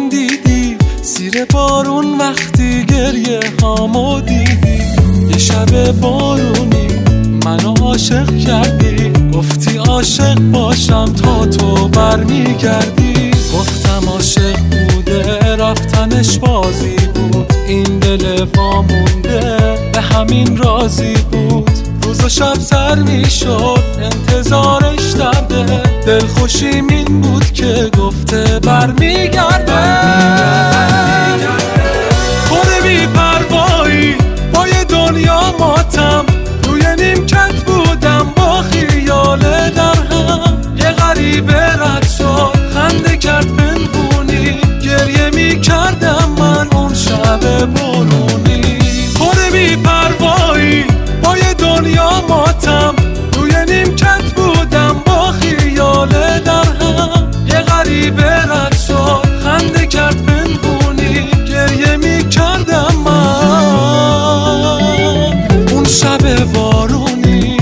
خندیدی، زیر بارون وقتی گریه هامو دیدی. یه شب بارونی منو عاشق کردی، گفتی عاشق باشم تا تو برمیگردی. گفتم عاشق بوده رفتنش بازی بود، این دل وامونده به همین راضی بود. روز و شب سر میشد انتظارش درده، دلخوشیم این بود که گفته برمیگرده. خود بی پروایی با یه دنیا ماتم، روی نیمکت بودم با خیال در هم. یه غریبه رد شد خنده کرد پنهونی، گریه میکردم من اون شب بارونی. خود بی پروایی با یه دنیا ماتم، روی نیمکت بودم با خیال در هم. یه غریبه رد شد خنده کرد پنهونی، گریه میکردم من اون شب بارونی.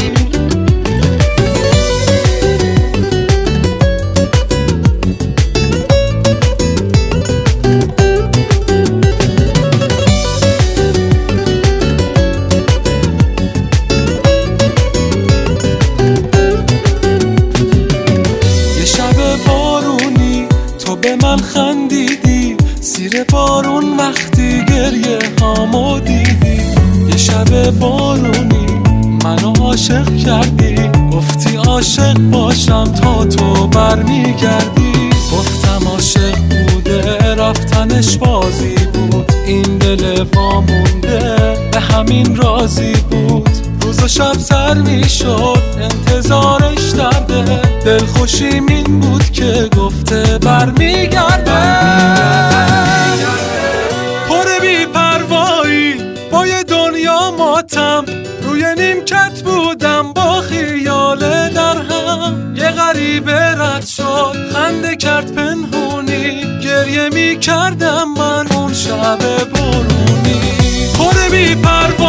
به من خندیدی، زیر بارون وقتی گریه هامو دیدی. یه شب بارونی منو عاشق کردی، گفتی عاشق باشم تا تو برمیگردی. گفتم عاشق بوده رفتنش بازی بود، این دل وامونده به همین راضی بود. روز و شب سر میشد انتظارش درده، دلخوشیم این بود که گفته برمیگرده. پر بی پروایی با یه دنیا ماتم، روی نیمکت بودم با خیال در هم. یه غریبه رد شد خنده کرد پنهونی، گریه میکردم من اون شب بارونی. پر بی پروایی